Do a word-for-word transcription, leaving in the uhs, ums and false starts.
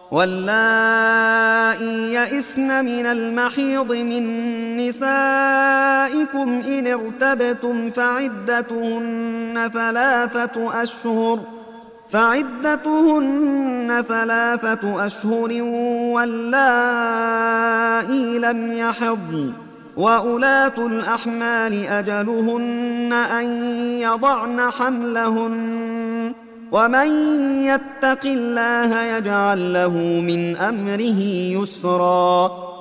واللائي يئسن من المحيض من نسائكم إن ارتبتم فعدتهن ثلاثة أشهر فعدتهن ثلاثة أشهر واللائي لم يحضن وأولاة الأحمال أجلهن أن يضعن حملهن ومن يتق الله يجعل له من أمره يسرا